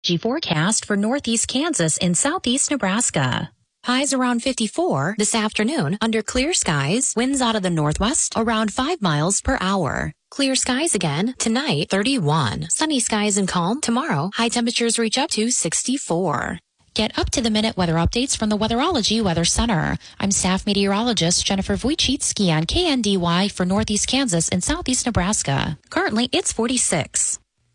forecast for northeast Kansas and southeast Nebraska. Highs around 54 this afternoon under clear skies, winds out of the northwest around 5 miles per hour. Clear skies again tonight, 31. Sunny skies and calm tomorrow. High temperatures reach up to 64. Get up-to-the-minute weather updates from the Weatherology Weather Center. I'm staff meteorologist Jennifer Wojcicki on KNDY for northeast Kansas and southeast Nebraska. Currently, it's 46.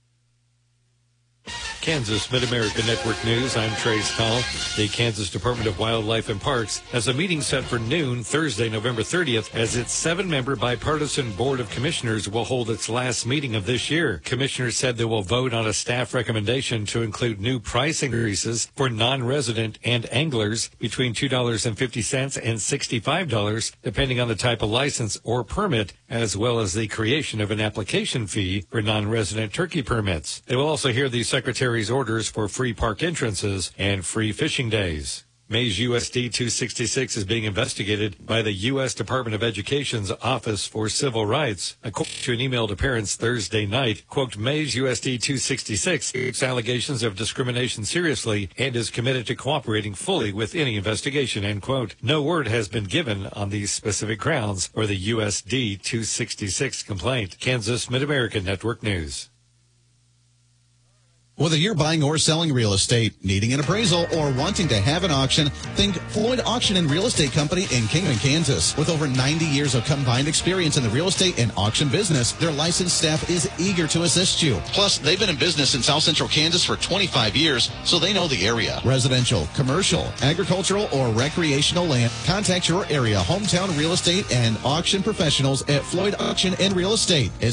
Kansas Mid-America Network News, I'm Trace Tall. The Kansas Department of Wildlife and Parks has a meeting set for noon Thursday, November 30th, as its 7-member bipartisan Board of Commissioners will hold its last meeting of this year. Commissioners said they will vote on a staff recommendation to include new price increases for non-resident and anglers between $2.50 and $65, depending on the type of license or permit, as well as the creation of an application fee for non-resident turkey permits. They will also hear the Secretary's orders for free park entrances and free fishing days. Mays USD 266 is being investigated by the U.S. Department of Education's Office for Civil Rights. According to an email to parents Thursday night, quote, Mays USD 266 takes allegations of discrimination seriously and is committed to cooperating fully with any investigation, end quote. No word has been given on these specific grounds for the USD 266 complaint. Kansas Mid-America Network News. Whether you're buying or selling real estate, needing an appraisal, or wanting to have an auction, think Floyd Auction and Real Estate Company in Kingman, Kansas. With over 90 years of combined experience in the real estate and auction business, their licensed staff is eager to assist you. Plus, they've been in business in South Central Kansas for 25 years, so they know the area. Residential, commercial, agricultural, or recreational land. Contact your area hometown real estate and auction professionals at Floyd Auction and Real Estate at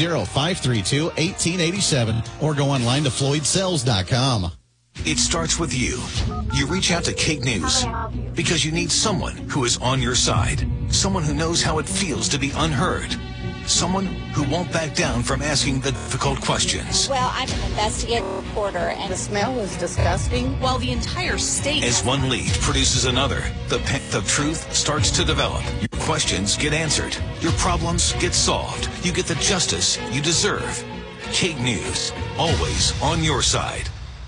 620-532-1887 or go online to FloydSells.com. It starts with you. You reach out to Kate News because you need someone who is on your side, someone who knows how it feels to be unheard, someone who won't back down from asking the difficult questions. Well, I'm an investigative reporter, and the smell was disgusting. Well, the entire state... As one lead produces another, the path of truth starts to develop. Your questions get answered. Your problems get solved. You get the justice you deserve. Kate News, always on your side.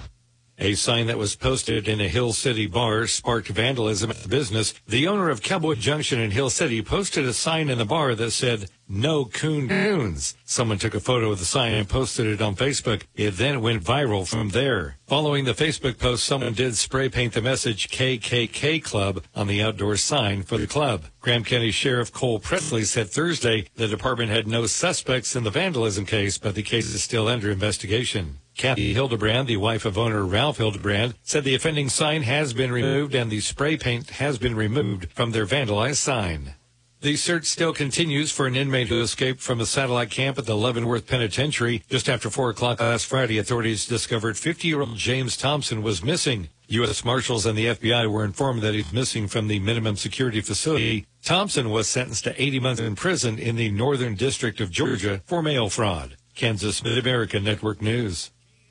A sign that was posted in a Hill City bar sparked vandalism at the business. The owner of Cowboy Junction in Hill City posted a sign in the bar that said, "No coons." Someone took a photo of the sign and posted it on Facebook. It then went viral from there. Following the Facebook post, someone did spray paint the message KKK Club on the outdoor sign for the club. Graham County Sheriff Cole Presley said Thursday the department had no suspects in the vandalism case, but the case is still under investigation. Kathy Hildebrand, the wife of owner Ralph Hildebrand, said the offending sign has been removed and the spray paint has been removed from their vandalized sign. The search still continues for an inmate who escaped from a satellite camp at the Leavenworth Penitentiary. Just after 4 o'clock last Friday, authorities discovered 50-year-old James Thompson was missing. U.S. Marshals and the FBI were informed that he's missing from the minimum security facility. Thompson was sentenced to 80 months in prison in the Northern District of Georgia for mail fraud. Kansas Mid-America Network News.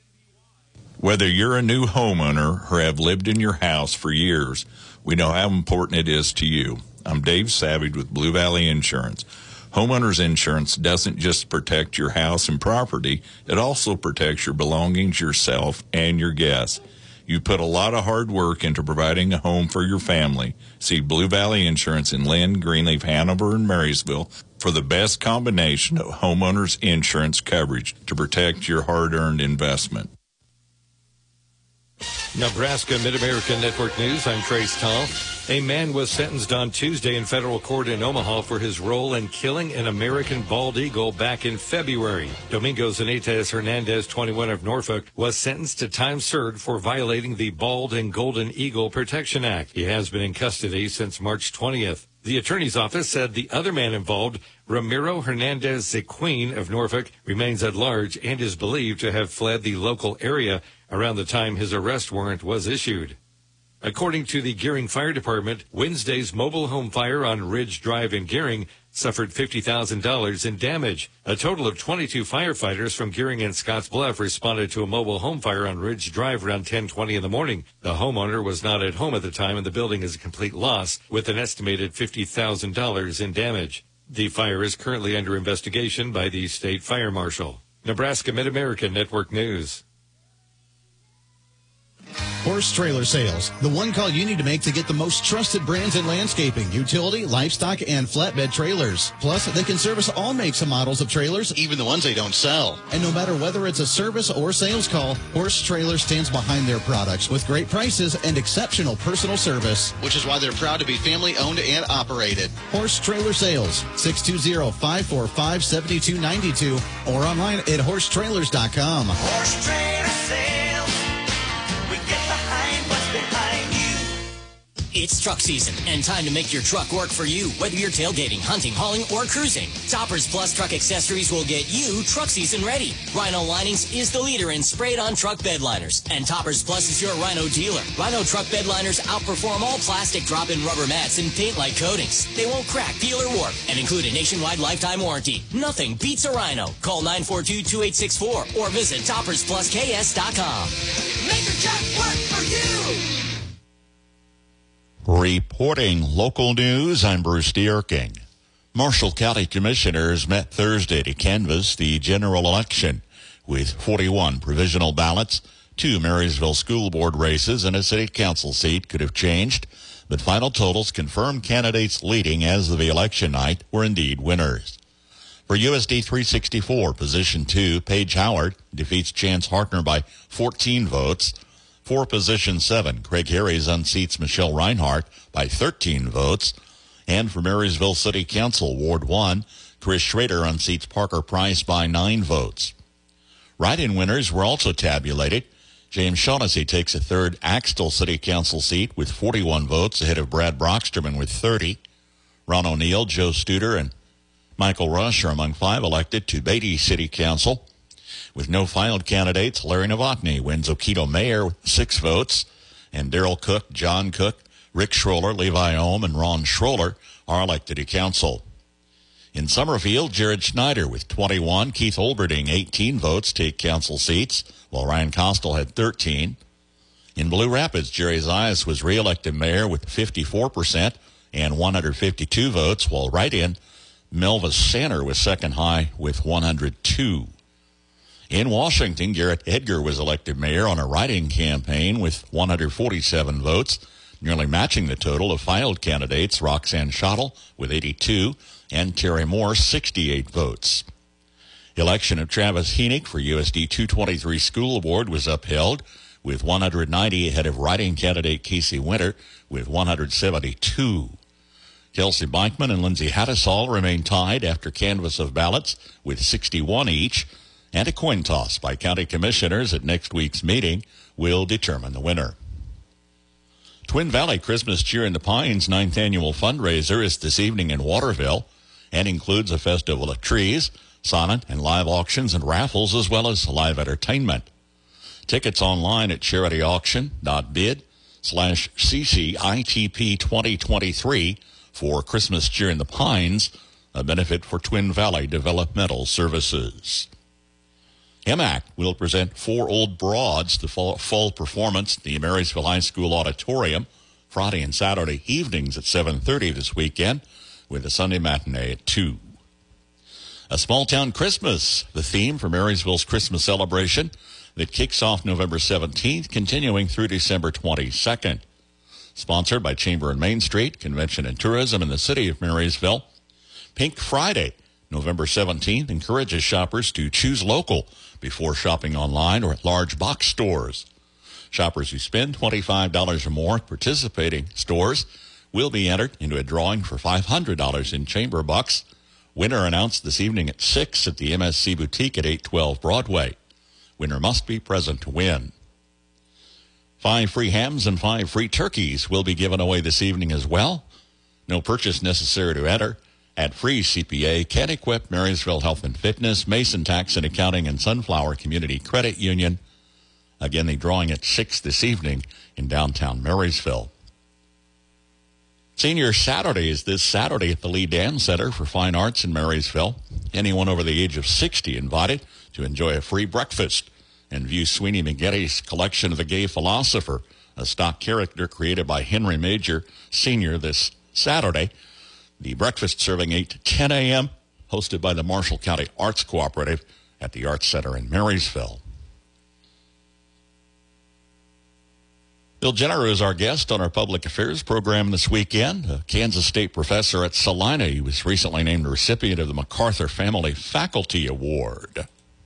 Whether you're a new homeowner or have lived in your house for years, we know how important it is to you. I'm Dave Savage with Blue Valley Insurance. Homeowners insurance doesn't just protect your house and property, it also protects your belongings, yourself, and your guests. You put a lot of hard work into providing a home for your family. See Blue Valley Insurance in Lynn, Greenleaf, Hanover, and Marysville for the best combination of homeowners insurance coverage to protect your hard-earned investment. Nebraska Mid-America Network News, I'm Trace Tall. A man was sentenced on Tuesday in federal court in Omaha for his role in killing an American bald eagle back in February. Domingo Zanitas Hernandez, 21 of Norfolk, was sentenced to time served for violating the Bald and Golden Eagle Protection Act. He has been in custody since March 20th. The attorney's office said the other man involved, Ramiro Hernandez Zequin of Norfolk, remains at large and is believed to have fled the local area around the time his arrest warrant was issued. According to the Gearing Fire Department, Wednesday's mobile home fire on Ridge Drive in Gearing suffered $50,000 in damage. A total of 22 firefighters from Gearing and Scottsbluff responded to a mobile home fire on Ridge Drive around 10:20 in the morning. The homeowner was not at home at the time, and the building is a complete loss, with an estimated $50,000 in damage. The fire is currently under investigation by the state fire marshal. Nebraska Mid-America Network News. Horse Trailer Sales, the one call you need to make to get the most trusted brands in landscaping, utility, livestock, and flatbed trailers. Plus, they can service all makes and models of trailers, even the ones they don't sell. And no matter whether it's a service or sales call, Horse Trailer stands behind their products with great prices and exceptional personal service, which is why they're proud to be family-owned and operated. Horse Trailer Sales, 620-545-7292, or online at horsetrailers.com. Horse Trailer Sales. We get behind what's behind you. It's truck season and time to make your truck work for you, whether you're tailgating, hunting, hauling, or cruising. Toppers Plus Truck Accessories will get you truck season ready. Rhino Linings is the leader in sprayed-on truck bed liners, and Toppers Plus is your Rhino dealer. Rhino truck bed liners outperform all plastic drop-in rubber mats and paint-like coatings. They won't crack, peel, or warp, and include a nationwide lifetime warranty. Nothing beats a Rhino. Call 942-2864 or visit toppersplusks.com. Make your truck work for you. Reporting local news, I'm Bruce Dierking. Marshall County Commissioners met Thursday to canvass the general election with 41 provisional ballots. 2 Marysville School Board races and a city council seat could have changed, but final totals confirm candidates leading as of the election night were indeed winners. For USD 364, Position 2, Paige Howard defeats Chance Hartner by 14 votes. For Position 7, Craig Harries unseats Michelle Reinhardt by 13 votes. And for Marysville City Council, Ward 1, Chris Schrader unseats Parker Price by 9 votes. Write-in winners were also tabulated. James Shaughnessy takes a third Axtell City Council seat with 41 votes ahead of Brad Brocksterman with 30. Ron O'Neill, Joe Studer, and Michael Rush are among 5 elected to Beatty City Council. With no filed candidates, Larry Novotny wins Oketo Mayor with 6 votes, and Darrell Cook, John Cook, Rick Schroller, Levi Ohm, and Ron Schroller are elected to council. In Summerfield, Jared Schneider with 21, Keith Olberding 18 votes take council seats, while Ryan Costel had 13. In Blue Rapids, Jerry Zayas was re-elected mayor with 54% and 152 votes, while write-in Melva Sanner was second high with 102. In Washington, Garrett Edgar was elected mayor on a write-in campaign with 147 votes, nearly matching the total of filed candidates, Roxanne Schottel with 82 and Terry Moore 68 votes. Election of Travis Heenick for USD 223 School Board was upheld with 190 ahead of write-in candidate Casey Winter with 172. Kelsey Beichman and Lindsay Hattisall remain tied after canvass of ballots with 61 each, and a coin toss by county commissioners at next week's meeting will determine the winner. Twin Valley Christmas Cheer in the Pines' 9th annual fundraiser is this evening in Waterville and includes a festival of trees, sonnet and live auctions and raffles, as well as live entertainment. Tickets online at charityauction.bid/CCITP 2023 for Christmas Cheer in the Pines, a benefit for Twin Valley Developmental Services. EMAC will present 4 Old Broads, the fall performance at the Marysville High School Auditorium, Friday and Saturday evenings at 7:30 this weekend, with a Sunday matinee at 2. A Small Town Christmas, the theme for Marysville's Christmas celebration that kicks off November 17th, continuing through December 22nd. Sponsored by Chamber and Main Street, Convention and Tourism in the City of Marysville. Pink Friday, November 17th, encourages shoppers to choose local before shopping online or at large box stores. Shoppers who spend $25 or more at participating stores will be entered into a drawing for $500 in Chamber bucks. Winner announced this evening at 6 at the MSC Boutique at 812 Broadway. Winner must be present to win. 5 free hams and 5 free turkeys will be given away this evening as well. No purchase necessary to enter. At Free CPA, Can Equip, Marysville Health and Fitness, Mason Tax and Accounting, and Sunflower Community Credit Union. Again, the drawing at 6 this evening in downtown Marysville. Senior Saturday is this Saturday at the Lee Dam Center for Fine Arts in Marysville. Anyone over the age of 60 invited to enjoy a free breakfast and view Sweeney Magetti's collection of The Gay Philosopher, a stock character created by Henry Major Sr. this Saturday. The breakfast serving 8 to 10 a.m., hosted by the Marshall County Arts Cooperative at the Arts Center in Marysville. Bill Jenner is our guest on our public affairs program this weekend. A Kansas State professor at Salina. He was recently named the recipient of the MacArthur Family Faculty Award.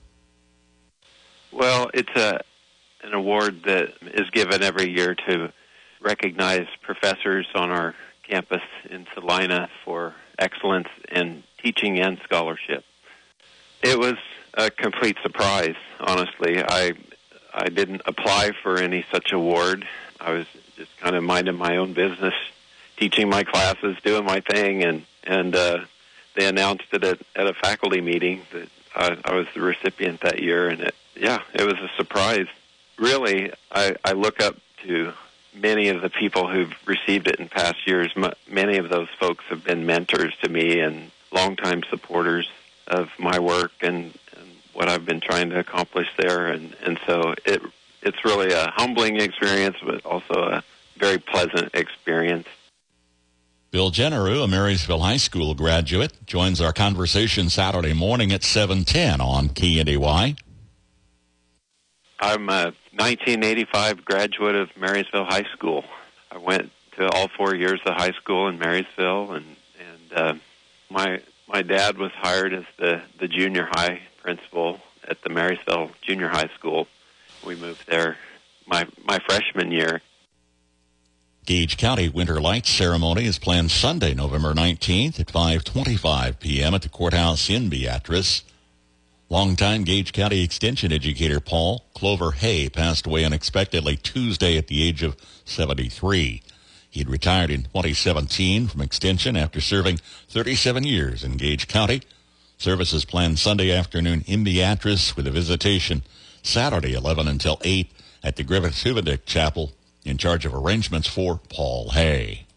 Well, it's an award that is given every year to recognize professors on our campus in Salina for excellence in teaching and scholarship. It was a complete surprise, honestly. I didn't apply for any such award. I was just kind of minding my own business, teaching my classes, doing my thing, and they announced it at a faculty meeting that I was the recipient that year, and it was a surprise. Really, I look up to many of the people who've received it in past years. Many of those folks have been mentors to me and longtime supporters of my work and what I've been trying to accomplish there, and so it's really a humbling experience, but also a very pleasant experience. Bill Jenner, a Marysville High School graduate, joins our conversation Saturday morning at 7:10 on KNDY. I'm a 1985 graduate of Marysville High School. I went to all 4 years of high school in Marysville, and my dad was hired as the junior high principal at the Marysville Junior High School. We moved there my freshman year. Gage County Winter Lights Ceremony is planned Sunday, November 19th at 5:25 p.m. at the courthouse in Beatrice. Longtime Gage County Extension educator Paul Clover Hay passed away unexpectedly Tuesday at the age of 73. He had retired in 2017 from Extension after serving 37 years in Gage County. Services planned Sunday afternoon in Beatrice with a visitation Saturday 11 until 8 at the Griffith-Huvendick Chapel, in charge of arrangements for Paul Hay.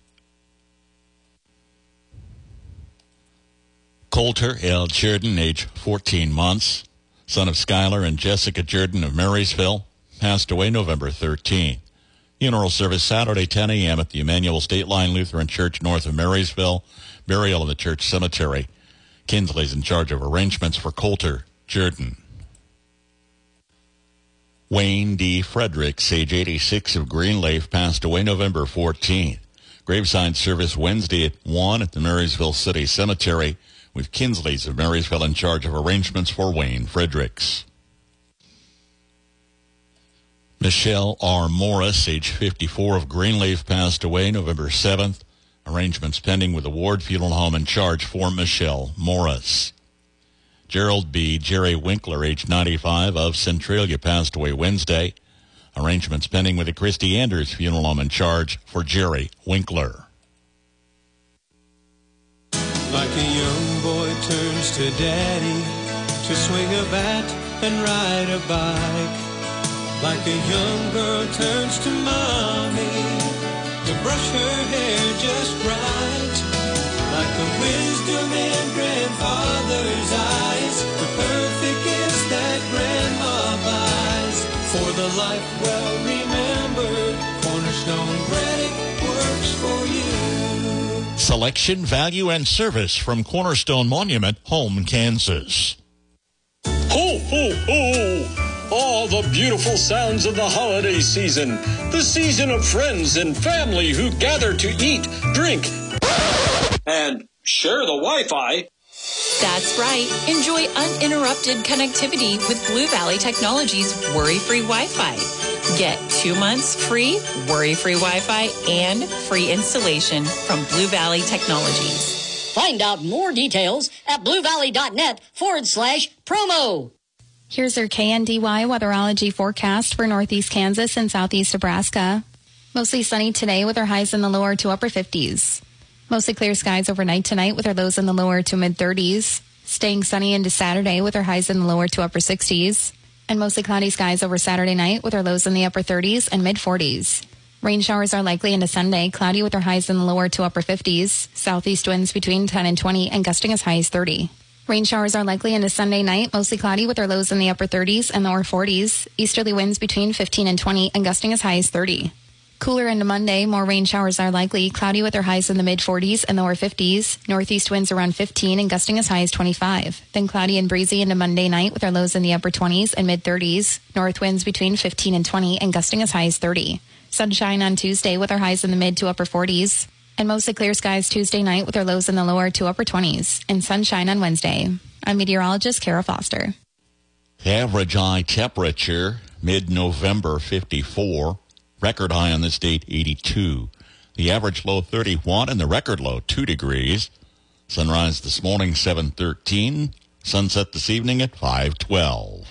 Coulter L. Jordan, age 14 months, son of Skylar and Jessica Jordan of Marysville, passed away November 13th. Funeral service Saturday 10 a.m. at the Emmanuel State Line Lutheran Church north of Marysville. Burial in the church cemetery. Kinsley's in charge of arrangements for Coulter Jordan. Wayne D. Fredericks, age 86 of Greenleaf, passed away November 14th. Graveside service Wednesday at 1 at the Marysville City Cemetery, with Kinsley's of Marysville in charge of arrangements for Wayne Fredericks. Michelle R. Morris, age 54 of Greenleaf, passed away November 7th. Arrangements pending with the Ward Funeral Home in charge for Michelle Morris. Gerald B. Jerry Winkler, age 95 of Centralia, passed away Wednesday. Arrangements pending with the Christy Anders Funeral Home in charge for Jerry Winkler. Like a young boy turns to daddy to swing a bat and ride a bike. Like a young girl turns to mommy to brush her hair just right. Like the wisdom in grandfather's eyes, the perfect gifts that grandma buys. For the life well remembered, Cornerstone Credit works for you. Selection, value, and service from Cornerstone Monument, Home, Kansas. Ho, ho, ho! All the beautiful sounds of the holiday season. The season of friends and family who gather to eat, drink, and share the Wi-Fi. That's right. Enjoy uninterrupted connectivity with Blue Valley Technologies worry-free Wi-Fi. Get 2 months free worry-free Wi-Fi and free installation from Blue Valley Technologies. Find out more details at bluevalley.net/promo. Here's your KNDY weatherology forecast for northeast Kansas and southeast Nebraska. Mostly sunny today with our highs in the lower to upper 50s. Mostly clear skies overnight tonight with our lows in the lower to mid-30s. Staying sunny into Saturday with our highs in the lower to upper 60s. And mostly cloudy skies over Saturday night with our lows in the upper 30s and mid-40s. Rain showers are likely into Sunday, cloudy with our highs in the lower to upper 50s. Southeast winds between 10 and 20 and gusting as high as 30. Rain showers are likely into Sunday night, mostly cloudy with our lows in the upper 30s and lower 40s. Easterly winds between 15 and 20 and gusting as high as 30. Cooler into Monday, more rain showers are likely. Cloudy with their highs in the mid-40s and lower 50s. Northeast winds around 15 and gusting as high as 25. Then cloudy and breezy into Monday night with our lows in the upper 20s and mid-30s. North winds between 15 and 20 and gusting as high as 30. Sunshine on Tuesday with our highs in the mid to upper 40s. And mostly clear skies Tuesday night with our lows in the lower to upper 20s. And sunshine on Wednesday. I'm meteorologist Kara Foster. Average high temperature, mid-November, 54. Record high on this date, 82. The average low, 31, and the record low, 2 degrees. Sunrise this morning, 7:13. Sunset this evening at 5:12.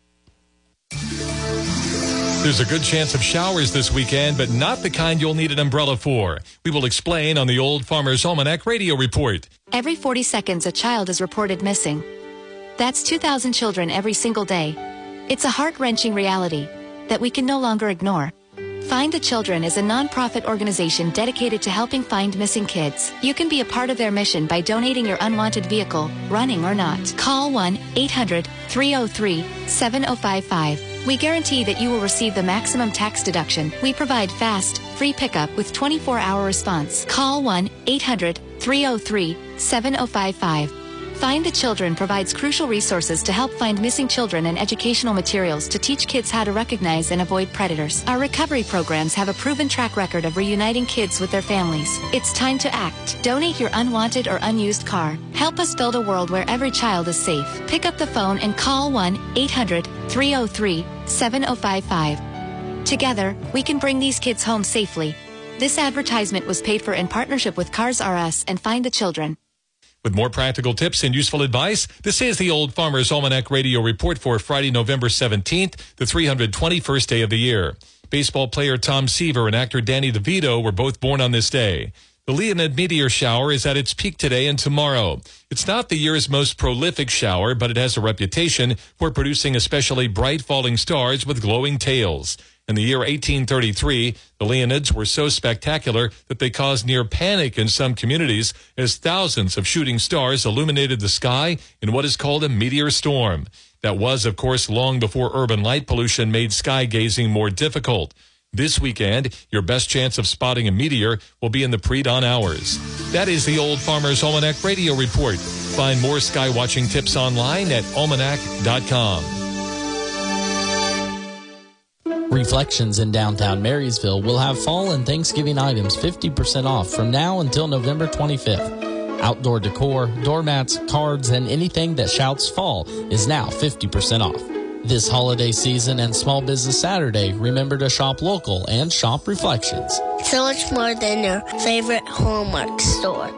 There's a good chance of showers this weekend, but not the kind you'll need an umbrella for. We will explain on the Old Farmer's Almanac radio report. Every 40 seconds, a child is reported missing. That's 2,000 children every single day. It's a heart-wrenching reality that we can no longer ignore. Find the Children is a non-profit organization dedicated to helping find missing kids. You can be a part of their mission by donating your unwanted vehicle, running or not. Call 1-800-303-7055. We guarantee that you will receive the maximum tax deduction. We provide fast, free pickup with 24-hour response. Call 1-800-303-7055. Find the Children provides crucial resources to help find missing children and educational materials to teach kids how to recognize and avoid predators. Our recovery programs have a proven track record of reuniting kids with their families. It's time to act. Donate your unwanted or unused car. Help us build a world where every child is safe. Pick up the phone and call 1-800-303-7055. Together, we can bring these kids home safely. This advertisement was paid for in partnership with Cars R Us and Find the Children. With more practical tips and useful advice, this is the Old Farmer's Almanac radio report for Friday, November 17th, the 321st day of the year. Baseball player Tom Seaver and actor Danny DeVito were both born on this day. The Leonid meteor shower is at its peak today and tomorrow. It's not the year's most prolific shower, but it has a reputation for producing especially bright falling stars with glowing tails. In the year 1833, the Leonids were so spectacular that they caused near panic in some communities as thousands of shooting stars illuminated the sky in what is called a meteor storm. That was, of course, long before urban light pollution made sky gazing more difficult. This weekend, your best chance of spotting a meteor will be in the pre-dawn hours. That is the Old Farmer's Almanac radio report. Find more sky watching tips online at almanac.com. Reflections in downtown Marysville will have fall and Thanksgiving items 50% off from now until November 25th. Outdoor decor, doormats, cards, and anything that shouts fall is now 50% off. This holiday season and Small Business Saturday, remember to shop local and shop Reflections. So much more than your favorite Hallmark store.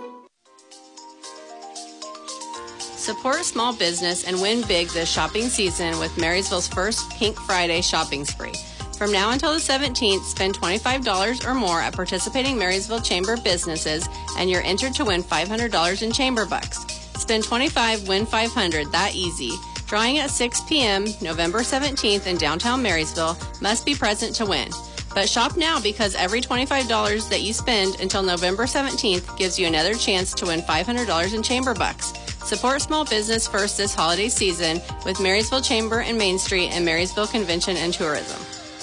Support small business and win big this shopping season with Marysville's first Pink Friday shopping spree. From now until the 17th, spend $25 or more at participating Marysville Chamber businesses, and you're entered to win $500 in Chamber bucks. Spend $25, win $500, that easy. Drawing at 6 p.m. November 17th in downtown Marysville. Must be present to win. But shop now because every $25 that you spend until November 17th gives you another chance to win $500 in Chamber bucks. Support small business first this holiday season with Marysville Chamber and Main Street and Marysville Convention and Tourism.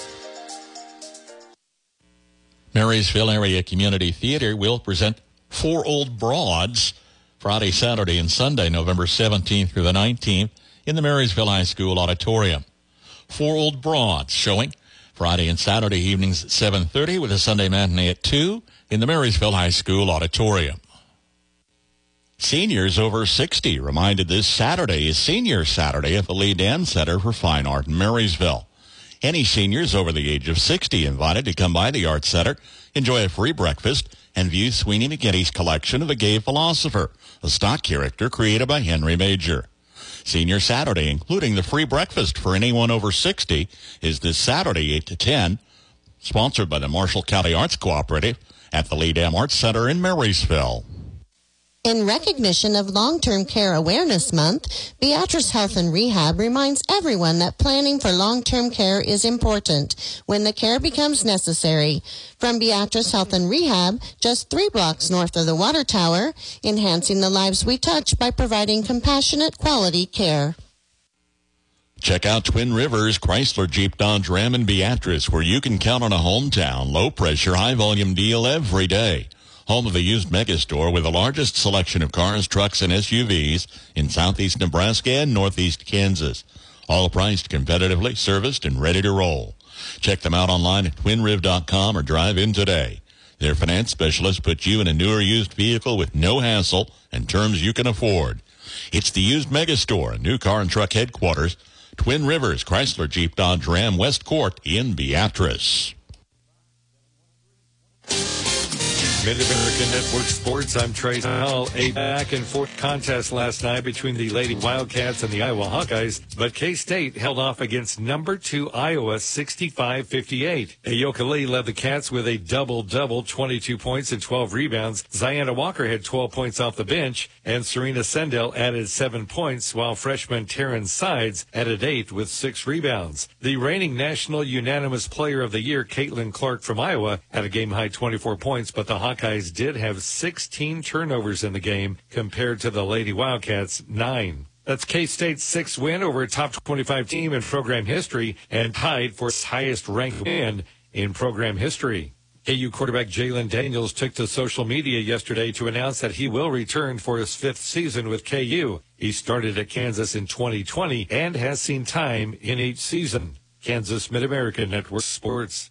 Marysville Area Community Theater will present Four Old Broads Friday, Saturday, and Sunday, November 17th through the 19th in the Marysville High School Auditorium. Four Old Broads showing Friday and Saturday evenings at 7:30 with a Sunday matinee at 2 in the Marysville High School Auditorium. Seniors over 60 reminded this Saturday is Senior Saturday at the Lee Dan Center for Fine Art in Marysville. Any seniors over the age of 60 invited to come by the Art Center, enjoy a free breakfast, and view Sweeney McGinty's collection of The Gay Philosopher, a stock character created by Henry Major. Senior Saturday, including the free breakfast for anyone over 60, is this Saturday, 8 to 10, sponsored by the Marshall County Arts Cooperative at the Lee Dam Arts Center in Marysville. In recognition of Long-Term Care Awareness Month, Beatrice Health and Rehab reminds everyone that planning for long-term care is important when the care becomes necessary. From Beatrice Health and Rehab, just 3 blocks north of the Water Tower, enhancing the lives we touch by providing compassionate, quality care. Check out Twin Rivers Chrysler Jeep Dodge Ram in Beatrice, where you can count on a hometown, low-pressure, high-volume deal every day. Home of the used megastore with the largest selection of cars, trucks, and SUVs in southeast Nebraska and northeast Kansas. All priced competitively, serviced, and ready to roll. Check them out online at twinriv.com or drive in today. Their finance specialists put you in a new or used vehicle with no hassle and terms you can afford. It's the used megastore, a new car and truck headquarters, Twin Rivers Chrysler Jeep Dodge Ram West Court in Beatrice. Mid-American Network Sports, I'm Trey Hall. A back-and-forth contest last night between the Lady Wildcats and the Iowa Hawkeyes, but K-State held off against number 2 Iowa 65-58. Ayoka Lee led the Cats with a double-double, 22 points and 12 rebounds. Ziana Walker had 12 points off the bench, and Serena Sendell added 7 points, while freshman Taryn Sides added 8 with 6 rebounds. The reigning National Unanimous Player of the Year, Caitlin Clark from Iowa, had a game-high 24 points, but the Hawkeyes did have 16 turnovers in the game compared to the Lady Wildcats' 9. That's K-State's 6th win over a top 25 team in program history and tied for its highest ranked win in program history. KU quarterback Jalen Daniels took to social media yesterday to announce that he will return for his 5th season with KU. He started at Kansas in 2020 and has seen time in each season. Kansas Mid-American Network Sports.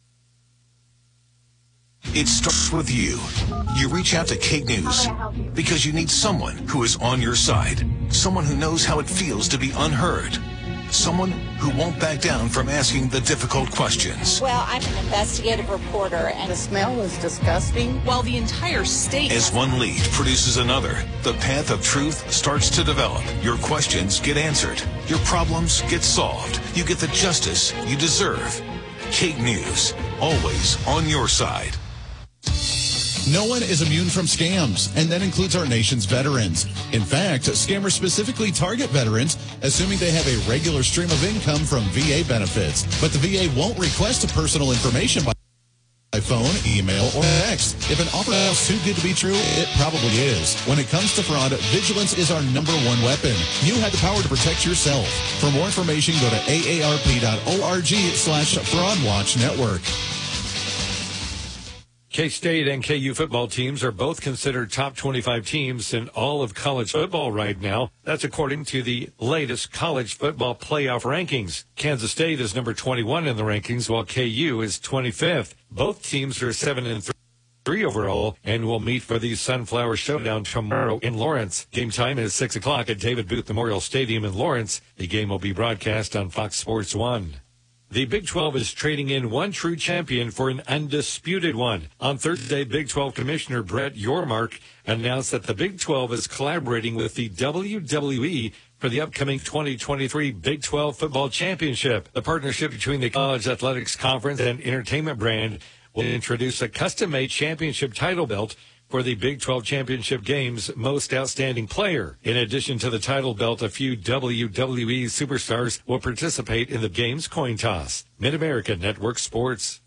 It starts with you. You reach out to Kate News because you need someone who is on your side. Someone who knows how it feels to be unheard. Someone who won't back down from asking the difficult questions. Well, I'm an investigative reporter, and the smell was disgusting. While the entire state... As one lead produces another, the path of truth starts to develop. Your questions get answered. Your problems get solved. You get the justice you deserve. Kate News, always on your side. No one is immune from scams, and that includes our nation's veterans. In fact, scammers specifically target veterans, assuming they have a regular stream of income from VA benefits. But the VA won't request personal information by phone, email, or text. If an offer sounds too good to be true, it probably is. When it comes to fraud, vigilance is our #1 weapon. You have the power to protect yourself. For more information, go to aarp.org/fraudwatchnetwork. K-State and KU football teams are both considered top 25 teams in all of college football right now. That's according to the latest college football playoff rankings. Kansas State is number 21 in the rankings, while KU is 25th. Both teams are 7-3 overall and will meet for the Sunflower Showdown tomorrow in Lawrence. Game time is 6 o'clock at David Booth Memorial Stadium in Lawrence. The game will be broadcast on Fox Sports 1. The Big 12 is trading in one true champion for an undisputed one. On Thursday, Big 12 Commissioner Brett Yormark announced that the Big 12 is collaborating with the WWE for the upcoming 2023 Big 12 Football Championship. The partnership between the College Athletics Conference and Entertainment Brand will introduce a custom-made championship title belt for the Big 12 Championship Game's Most Outstanding Player. In addition to the title belt, a few WWE superstars will participate in the game's coin toss. Mid-American Network Sports.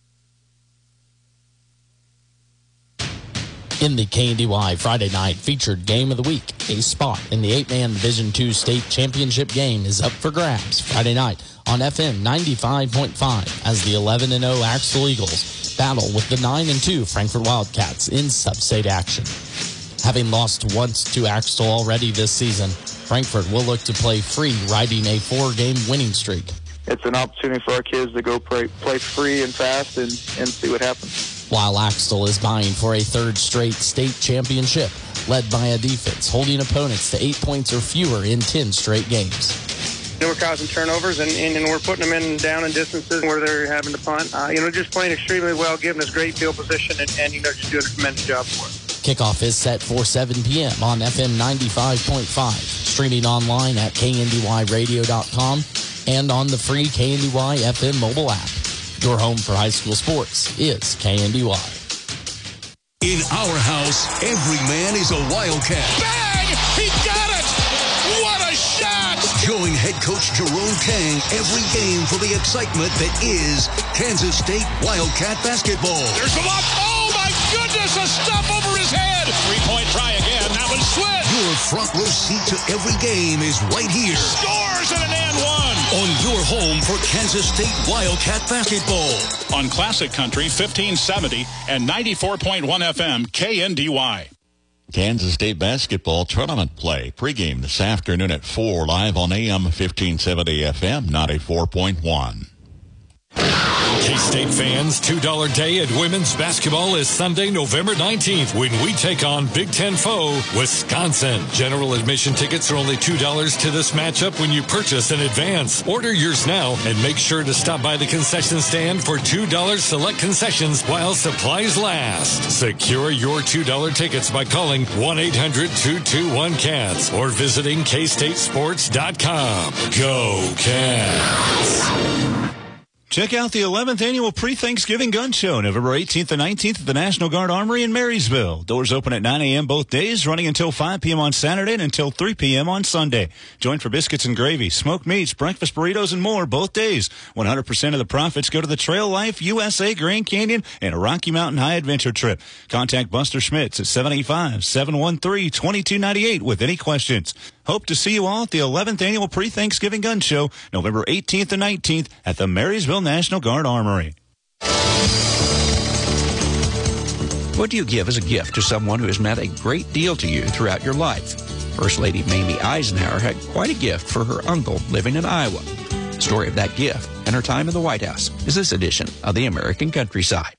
In the KNDY Friday night featured game of the week, a spot in the 8-man Division II state championship game is up for grabs Friday night on FM 95.5 as the 11-0 Axtell Eagles battle with the 9-2 Frankfort Wildcats in sub-state action. Having lost once to Axtell already this season, Frankfort will look to play free, riding a 4-game winning streak. It's an opportunity for our kids to go play free and fast and see what happens. While Axtell is vying for a 3rd straight state championship, led by a defense holding opponents to 8 points or fewer in 10 straight games. We're causing turnovers, and we're putting them in down in distances where they're having to punt. Just playing extremely well, giving us great field position, and just doing a tremendous job for us. Kickoff is set for 7 p.m. on FM 95.5, streaming online at kndyradio.com and on the free KNDY FM mobile app. Your home for high school sports is KNDY. In our house, every man is a Wildcat. Bang! He got it! What a shot! Join head coach Jerome Kang every game for the excitement that is Kansas State Wildcat basketball. There's the lob. Oh, my goodness! A stop over his head. 3-point try again. That was Switch. Your front row seat to every game is right here. Scores and an and one. on your home for Kansas State Wildcat basketball. On Classic Country 1570 and 94.1 FM KNDY. Kansas State basketball tournament play. Pregame this afternoon at 4, live on AM 1570 FM 94.1. K-State fans, $2 day at women's basketball is Sunday, November 19th when we take on Big Ten foe, Wisconsin. General admission tickets are only $2 to this matchup when you purchase in advance. Order yours now and make sure to stop by the concession stand for $2 select concessions while supplies last. Secure your $2 tickets by calling 1-800-221-CATS or visiting KStateSports.com. Go Cats! Check out the 11th Annual Pre-Thanksgiving Gun Show, November 18th and 19th at the National Guard Armory in Marysville. Doors open at 9 a.m. both days, running until 5 p.m. on Saturday and until 3 p.m. on Sunday. Join for biscuits and gravy, smoked meats, breakfast burritos, and more both days. 100% of the profits go to the Trail Life USA Grand Canyon and a Rocky Mountain High Adventure Trip. Contact Buster Schmitz at 785-713-2298 with any questions. Hope to see you all at the 11th Annual Pre-Thanksgiving Gun Show, November 18th and 19th at the Marysville National Guard Armory. What do you give as a gift to someone who has meant a great deal to you throughout your life? First Lady Mamie Eisenhower had quite a gift for her uncle living in Iowa. The story of that gift and her time in the White House is this edition of the American Countryside.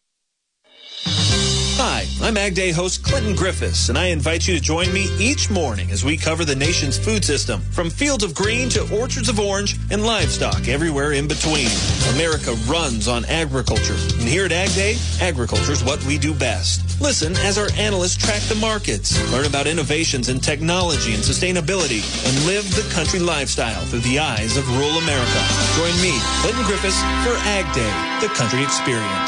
Hi, I'm Ag Day host Clinton Griffiths, and I invite you to join me each morning as we cover the nation's food system, from fields of green to orchards of orange and livestock everywhere in between. America runs on agriculture, and here at Ag Day, agriculture is what we do best. Listen as our analysts track the markets, learn about innovations in technology and sustainability, and live the country lifestyle through the eyes of rural America. Join me, Clinton Griffiths, for Ag Day, the country experience.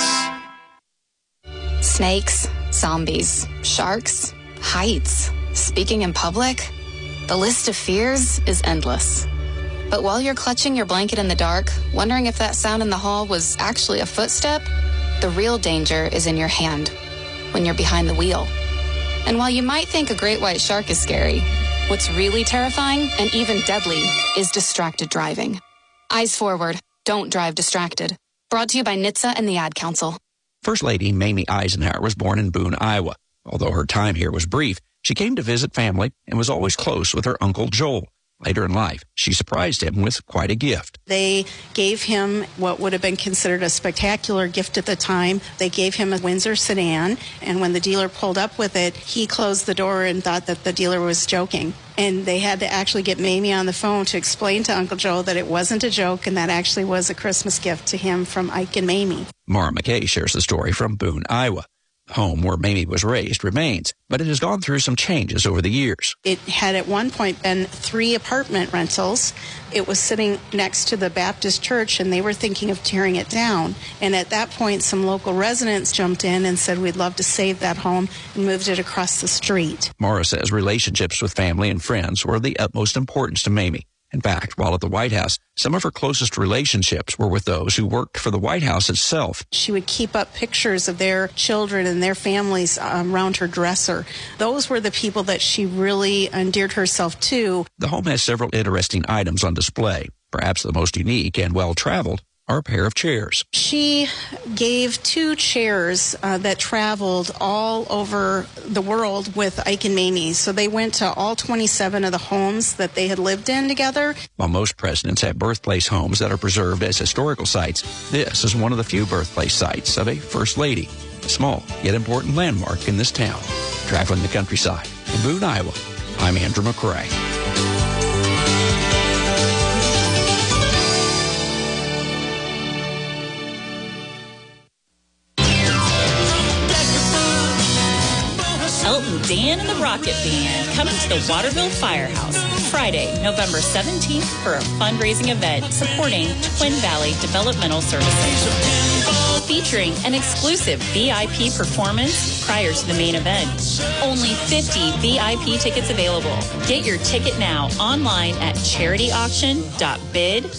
Snakes, zombies, sharks, heights, speaking in public. The list of fears is endless. But while you're clutching your blanket in the dark, wondering if that sound in the hall was actually a footstep, the real danger is in your hand, when you're behind the wheel. And while you might think a great white shark is scary, what's really terrifying and even deadly is distracted driving. Eyes forward, don't drive distracted. Brought to you by NHTSA and the Ad Council. First Lady Mamie Eisenhower was born in Boone, Iowa. Although her time here was brief, she came to visit family and was always close with her Uncle Joel. Later in life, she surprised him with quite a gift. They gave him what would have been considered a spectacular gift at the time. They gave him a Windsor sedan, and when the dealer pulled up with it, he closed the door and thought that the dealer was joking. And they had to actually get Mamie on the phone to explain to Uncle Joe that it wasn't a joke and that actually was a Christmas gift to him from Ike and Mamie. Mara McKay shares the story from Boone, Iowa. The home where Mamie was raised remains, but it has gone through some changes over the years. It had at one point been 3 apartment rentals. It was sitting next to the Baptist church, and they were thinking of tearing it down. And at that point, some local residents jumped in and said, we'd love to save that home, and moved it across the street. Mara says relationships with family and friends were of the utmost importance to Mamie. In fact, while at the White House, some of her closest relationships were with those who worked for the White House itself. She would keep up pictures of their children and their families around her dresser. Those were the people that she really endeared herself to. The home has several interesting items on display. Perhaps the most unique and well-traveled are a pair of chairs. She gave 2 chairs that traveled all over the world with Ike and Mamie. So they went to all 27 of the homes that they had lived in together. While most presidents have birthplace homes that are preserved as historical sites, this is one of the few birthplace sites of a First Lady, a small yet important landmark in this town. Traveling the countryside in Boone, Iowa, I'm Andrew McCrae. Elton Dan and the Rocket Band coming to the Waterville Firehouse Friday, November 17th for a fundraising event supporting Twin Valley Developmental Services. Featuring an exclusive VIP performance prior to the main event. Only 50 VIP tickets available. Get your ticket now online at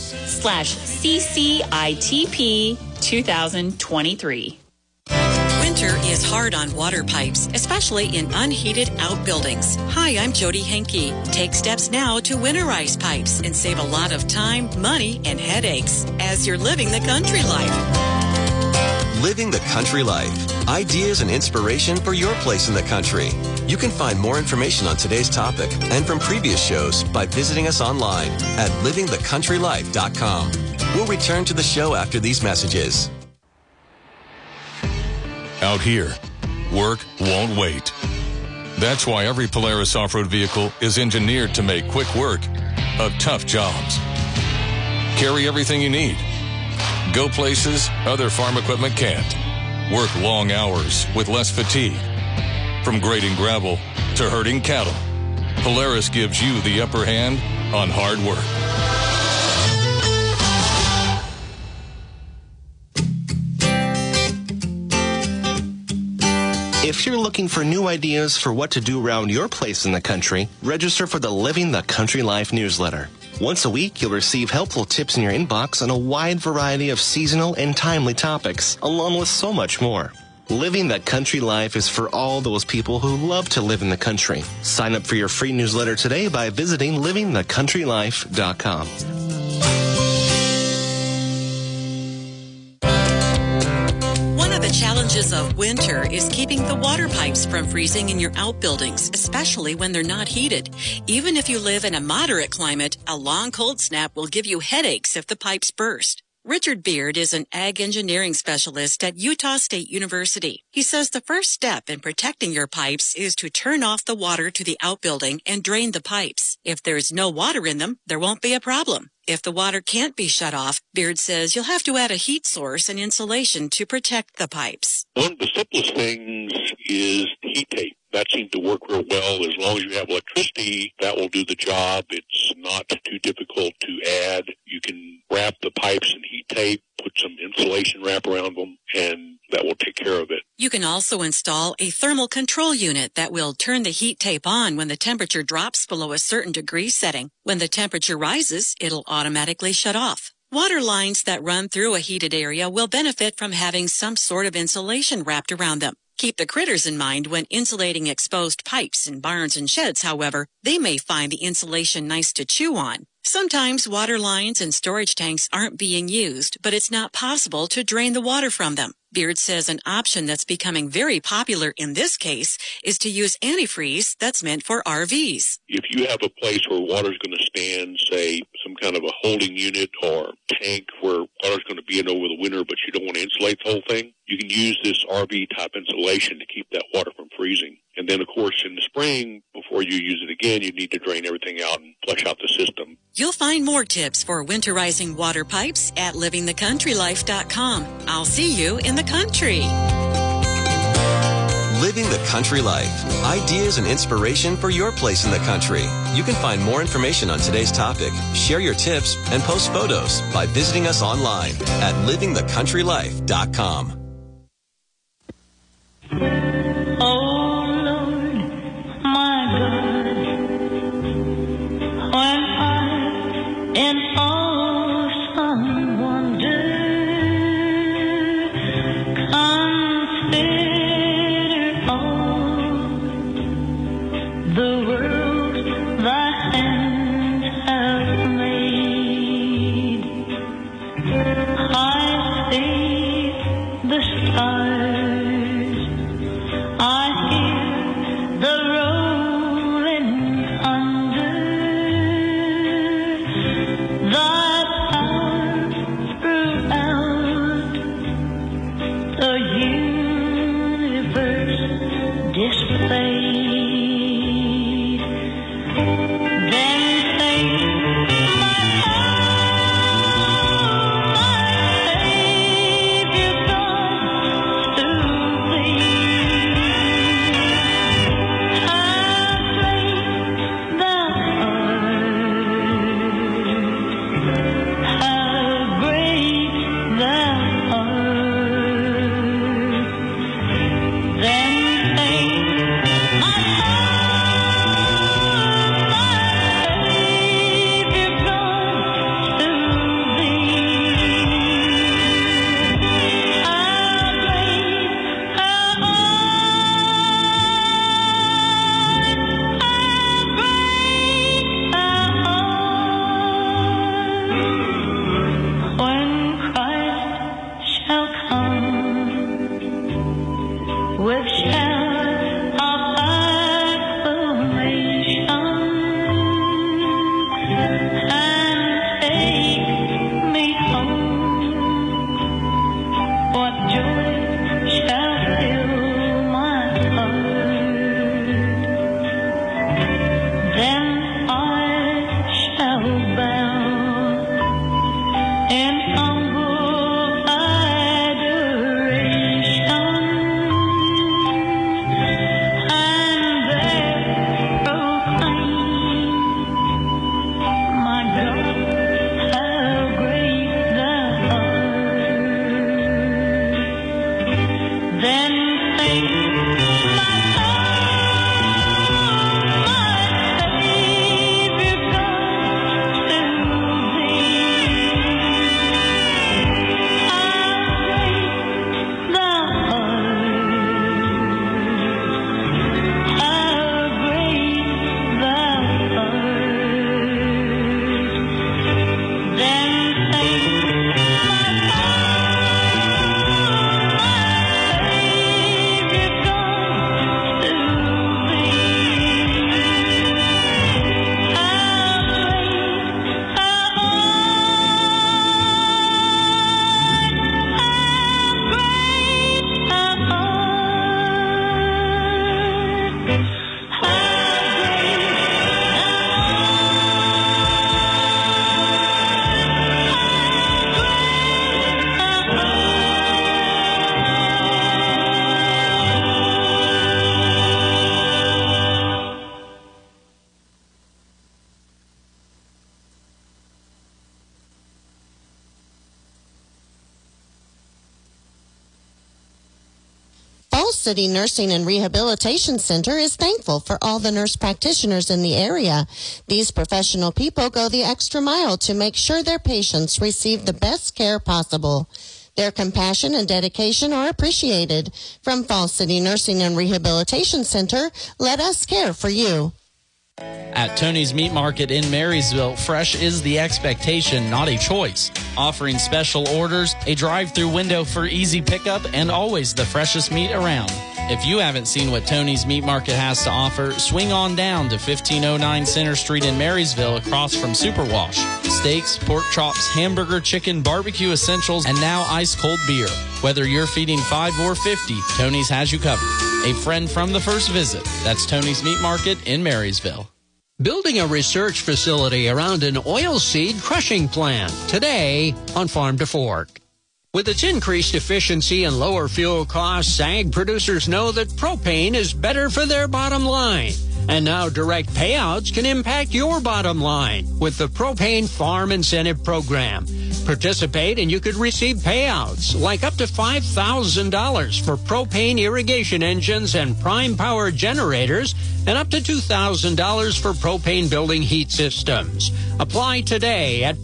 charityauction.bid/CCITP 2023. Winter is hard on water pipes, especially in unheated outbuildings. Hi, I'm Jody Henke. Take steps now to winterize pipes and save a lot of time, money, and headaches as you're living the country life. Living the country life. Ideas and inspiration for your place in the country. You can find more information on today's topic and from previous shows by visiting us online at livingthecountrylife.com. We'll return to the show after these messages. Out here, work won't wait. That's why every Polaris off-road vehicle is engineered to make quick work of tough jobs. Carry everything you need. Go places other farm equipment can't. Work long hours with less fatigue. From grading gravel to herding cattle, Polaris gives you the upper hand on hard work. If you're looking for new ideas for what to do around your place in the country, register for the Living the Country Life newsletter. Once a week, you'll receive helpful tips in your inbox on a wide variety of seasonal and timely topics, along with so much more. Living the Country Life is for all those people who love to live in the country. Sign up for your free newsletter today by visiting livingthecountrylife.com. The challenges of winter is keeping the water pipes from freezing in your outbuildings, especially when they're not heated. Even if you live in a moderate climate, a long cold snap will give you headaches if the pipes burst. Richard Beard is an ag engineering specialist at Utah State University. He says the first step in protecting your pipes is to turn off the water to the outbuilding and drain the pipes. If there's no water in them, there won't be a problem. If the water can't be shut off, Beard says you'll have to add a heat source and insulation to protect the pipes. One of the simplest things is heat tape. That seems to work real well. As long as you have electricity, that will do the job. It's not too difficult to add. You can wrap the pipes in heat tape, put some insulation wrap around them, and that will take care of it. You can also install a thermal control unit that will turn the heat tape on when the temperature drops below a certain degree setting. When the temperature rises, it'll automatically shut off. Water lines that run through a heated area will benefit from having some sort of insulation wrapped around them. Keep the critters in mind when insulating exposed pipes in barns and sheds, however. They may find the insulation nice to chew on. Sometimes water lines and storage tanks aren't being used, but it's not possible to drain the water from them. Beard says an option that's becoming very popular in this case is to use antifreeze that's meant for RVs. If you have a place where water's going to stand, say, some kind of a holding unit or tank where water's going to be in over the winter, but you don't want to insulate the whole thing, you can use this RV-type insulation to keep that water from freezing. And then, of course, in the spring, before you use it again, you need to drain everything out and flush out the system. You'll find more tips for winterizing water pipes at livingthecountrylife.com. I'll see you in the country. Living the Country Life. Ideas and inspiration for your place in the country. You can find more information on today's topic, share your tips, and post photos by visiting us online at livingthecountrylife.com. Then with showers of acclamation, and take me home. What joy shall fill my heart? Then I shall bow in humble adoration, and there proclaim, my God, how great thou art. Then sing my soul, my Savior God, to thee. City Nursing and Rehabilitation Center is thankful for all the nurse practitioners in the area. These professional people go the extra mile to make sure their patients receive the best care possible. Their compassion and dedication are appreciated. From Falls City Nursing and Rehabilitation Center, let us care for you. At Tony's Meat Market in Marysville, fresh is the expectation, not a choice. Offering special orders, a drive-through window for easy pickup, and always the freshest meat around. If you haven't seen what Tony's Meat Market has to offer, swing on down to 1509 Center Street in Marysville across from Superwash. Steaks, pork chops, hamburger, chicken, barbecue essentials, and now ice-cold beer. Whether you're feeding 5 or 50, Tony's has you covered. A friend from the first visit. That's Tony's Meat Market in Marysville. Building a research facility around an oilseed crushing plant today on Farm to Fork. With its increased efficiency and lower fuel costs, ag producers know that propane is better for their bottom line. And now direct payouts can impact your bottom line with the Propane Farm Incentive Program. Participate and you could receive payouts like up to $5,000 for propane irrigation engines and prime power generators and up to $2,000 for propane building heat systems. Apply today at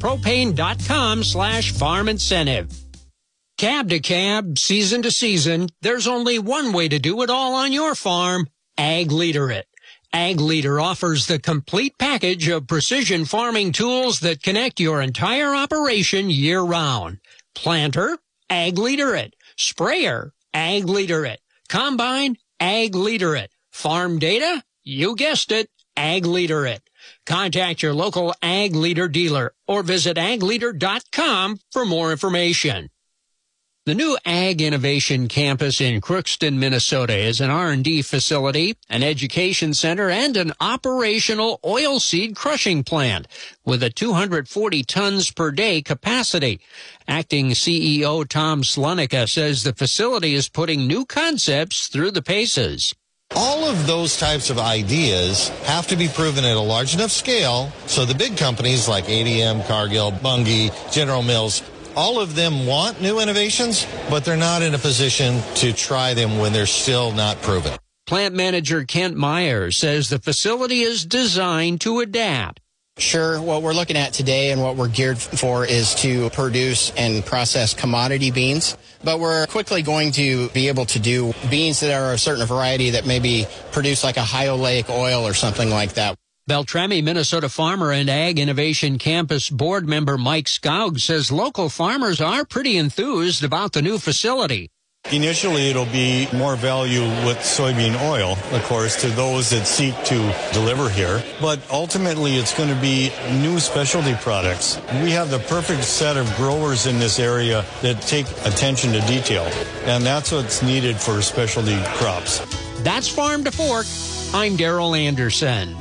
propane.com/farm incentive. Cab to cab, season to season, there's only one way to do it all on your farm. Ag Leader It. Ag Leader offers the complete package of precision farming tools that connect your entire operation year-round. Planter, Ag Leader It. Sprayer, Ag Leader It. Combine, Ag Leader It. Farm data, you guessed it, Ag Leader It. Contact your local Ag Leader dealer or visit agleader.com for more information. The new Ag Innovation Campus in Crookston, Minnesota is an R&D facility, an education center, and an operational oilseed crushing plant with a 240 tons per day capacity. Acting CEO Tom Slunica says the facility is putting new concepts through the paces. All of those types of ideas have to be proven at a large enough scale so the big companies like ADM, Cargill, Bunge, General Mills, all of them want new innovations, but they're not in a position to try them when they're still not proven. Plant manager Kent Myers says the facility is designed to adapt. Sure, what we're looking at today and what we're geared for is to produce and process commodity beans, but we're quickly going to be able to do beans that are a certain variety that maybe produce like a high oleic oil or something like that. Beltrami, Minnesota farmer and Ag Innovation Campus board member Mike Skaug says local farmers are pretty enthused about the new facility. Initially, it'll be more value with soybean oil, of course, to those that seek to deliver here. But ultimately, it's going to be new specialty products. We have the perfect set of growers in this area that take attention to detail, and that's what's needed for specialty crops. That's Farm to Fork. I'm Darrell Anderson.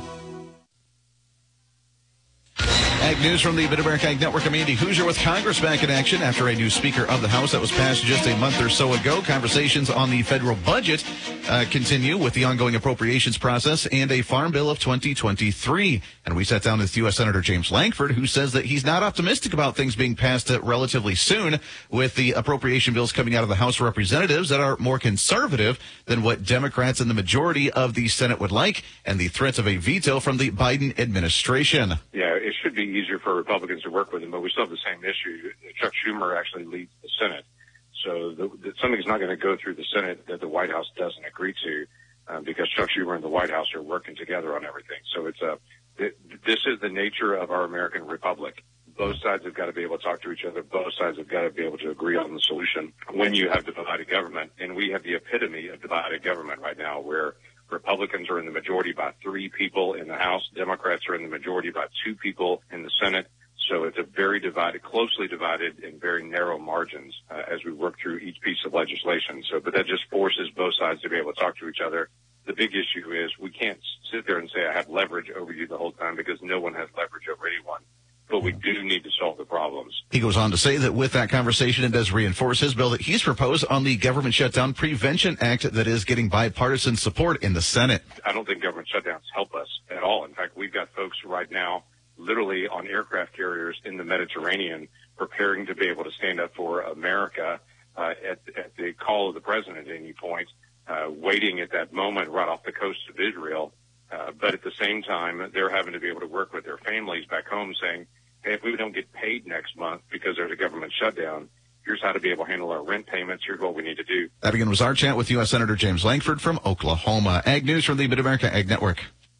Ag News from the Mid-America Ag Network. I'm Andy Hoosier with Congress back in action after a new Speaker of the House that was passed just a month or so ago. Conversations on the federal budget continue with the ongoing appropriations process and a Farm Bill of 2023. And we sat down with U.S. Senator James Lankford, who says that he's not optimistic about things being passed relatively soon, with the appropriation bills coming out of the House of Representatives that are more conservative than what Democrats in the majority of the Senate would like, and the threat of a veto from the Biden administration. Yeah, it should be easier for Republicans to work with him, but we still have the same issue. Chuck Schumer actually leads the Senate. So something's not going to go through the Senate that the White House doesn't agree to, because Chuck Schumer and the White House are working together on everything. So this is the nature of our American republic. Both sides have got to be able to talk to each other. Both sides have got to be able to agree on the solution when you have divided government. And we have the epitome of divided government right now, where Republicans are in the majority by 3 people in the House. Democrats are in the majority by 2 people in the Senate. So it's a very divided, closely divided, in very narrow margins as we work through each piece of legislation. But that just forces both sides to be able to talk to each other. The big issue is we can't sit there and say, I have leverage over you the whole time, because no one has leverage over anyone. But we do need to solve the problems. He goes on to say that with that conversation, it does reinforce his bill that he's proposed on the Government Shutdown Prevention Act that is getting bipartisan support in the Senate. I don't think government shutdowns help us at all. In fact, we've got folks right now literally on aircraft carriers in the Mediterranean preparing to be able to stand up for America at the call of the president at any point, waiting at that moment right off the coast of Israel. But at the same time, they're having to be able to work with their families back home, saying, hey, if we don't get paid next month because there's a government shutdown, here's how to be able to handle our rent payments. Here's what we need to do. That again was our chat with U.S. Senator James Lankford from Oklahoma. Ag News from the Mid-America Ag Network.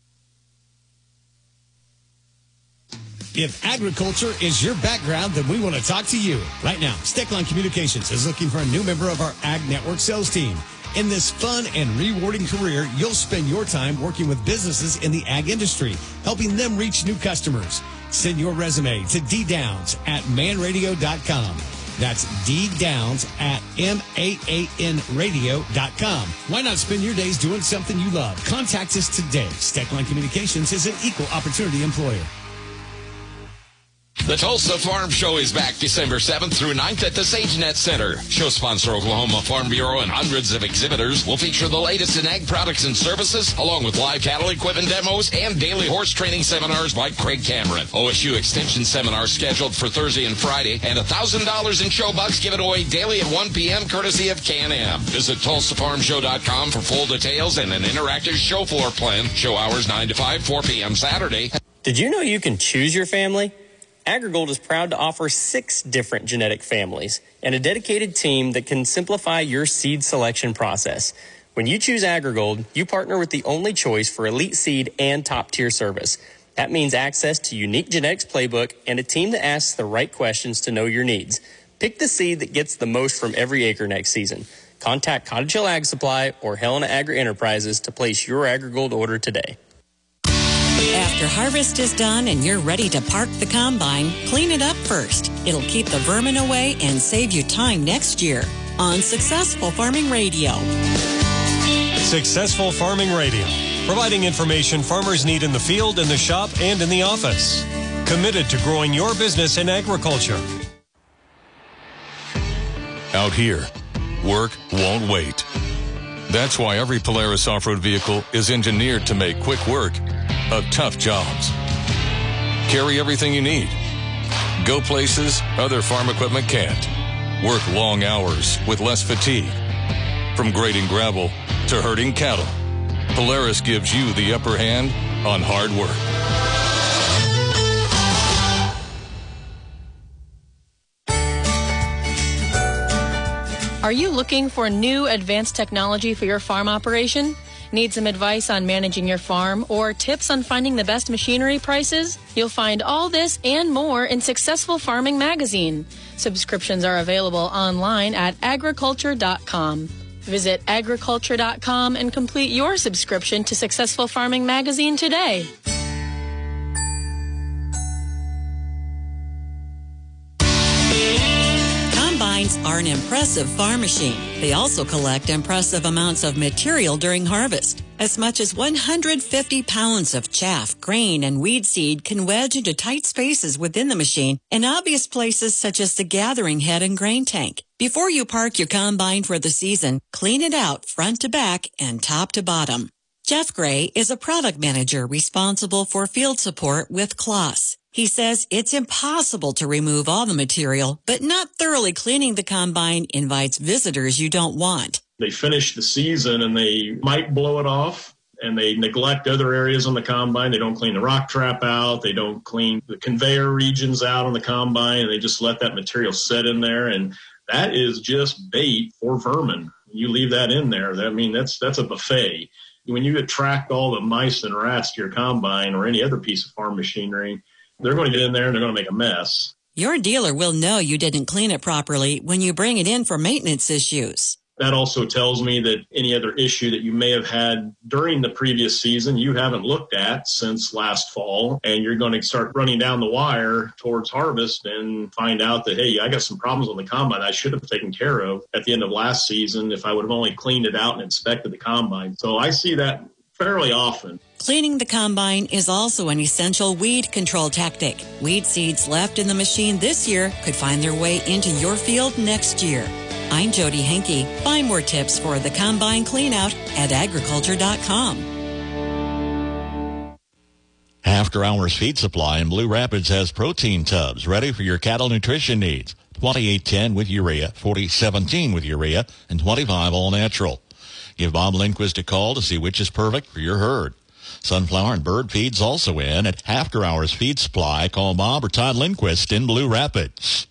If agriculture is your background, then we want to talk to you. Right now, Steckline Communications is looking for a new member of our Ag Network sales team. In this fun and rewarding career, you'll spend your time working with businesses in the ag industry, helping them reach new customers. Send your resume to ddowns@manradio.com. That's ddowns@manradio.com. Why not spend your days doing something you love? Contact us today. Steckline Communications is an equal opportunity employer. The Tulsa Farm Show is back December 7th through 9th at the SageNet Center. Show sponsor Oklahoma Farm Bureau and hundreds of exhibitors will feature the latest in ag products and services, along with live cattle equipment demos and daily horse training seminars by Craig Cameron. OSU Extension seminars scheduled for Thursday and Friday, and $1,000 in show bucks given away daily at 1 p.m. courtesy of Can-Am. Visit TulsaFarmShow.com for full details and an interactive show floor plan. Show hours 9 to 5, 4 p.m. Saturday. Did you know you can choose your family? AgriGold is proud to offer 6 different genetic families and a dedicated team that can simplify your seed selection process. When you choose AgriGold, you partner with the only choice for elite seed and top-tier service. That means access to unique genetics playbook and a team that asks the right questions to know your needs. Pick the seed that gets the most from every acre next season. Contact Cottage Hill Ag Supply or Helena Agri Enterprises to place your AgriGold order today. After harvest is done and you're ready to park the combine, clean it up first. It'll keep the vermin away and save you time next year. On Successful Farming Radio. Successful Farming Radio, providing information farmers need in the field, in the shop, and in the office. Committed to growing your business in agriculture. Out here, work won't wait. That's why every Polaris off-road vehicle is engineered to make quick work of tough jobs. Carry everything you need. Go places other farm equipment can't. Work long hours with less fatigue. From grading gravel to herding cattle, Polaris gives you the upper hand on hard work. Are you looking for new advanced technology for your farm operation? Need some advice on managing your farm or tips on finding the best machinery prices? You'll find all this and more in Successful Farming Magazine. Subscriptions are available online at agriculture.com. Visit agriculture.com and complete your subscription to Successful Farming Magazine today. Combines are an impressive farm machine. They also collect impressive amounts of material during harvest. As much as 150 pounds of chaff, grain, and weed seed can wedge into tight spaces within the machine in obvious places such as the gathering head and grain tank. Before you park your combine for the season, clean it out front to back and top to bottom. Jeff Gray is a product manager responsible for field support with Kloss. He says it's impossible to remove all the material, but not thoroughly cleaning the combine invites visitors you don't want. They finish the season and they might blow it off and they neglect other areas on the combine. They don't clean the rock trap out. They don't clean the conveyor regions out on the combine, and they just let that material sit in there. And that is just bait for vermin. You leave that in there. That's a buffet. When you attract all the mice and rats to your combine or any other piece of farm machinery, they're going to get in there and they're going to make a mess. Your dealer will know you didn't clean it properly when you bring it in for maintenance issues. That also tells me that any other issue that you may have had during the previous season you haven't looked at since last fall, and you're going to start running down the wire towards harvest and find out that, hey, I got some problems on the combine I should have taken care of at the end of last season if I would have only cleaned it out and inspected the combine. So I see that fairly often. Cleaning the combine is also an essential weed control tactic. Weed seeds left in the machine this year could find their way into your field next year. I'm Jody Henke. Find more tips for the combine cleanout at agriculture.com. After Hours Feed Supply in Blue Rapids has protein tubs ready for your cattle nutrition needs. 2810 with urea, 4017 with urea, and 25 all natural. Give Bob Lindquist a call to see which is perfect for your herd. Sunflower and bird feeds also in at After Hours Feed Supply. Call Bob or Todd Lindquist in Blue Rapids.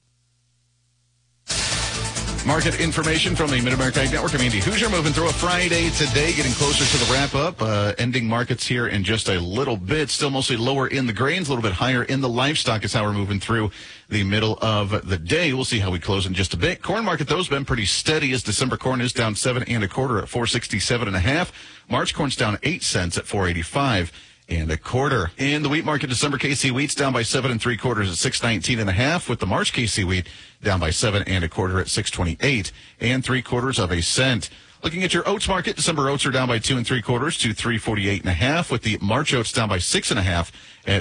Market information from the Mid-America Ag Network. I'm Andy Hoosier, moving through a Friday today, getting closer to the wrap-up. Ending markets here in just a little bit. Still mostly lower in the grains, a little bit higher in the livestock is how we're moving through the middle of the day. We'll see how we close in just a bit. Corn market, though, has been pretty steady as December corn is down 7 1/4 at 467.5. March corn's down 8 cents at 485 1/4. In the wheat market, December KC wheat's down by 7 3/4 at 619.5, with the March KC wheat down by 7 1/4 at 628 3/4 cents. Looking at your oats market, December oats are down by 2 3/4 to 348.5, with the March oats down by 6.5 at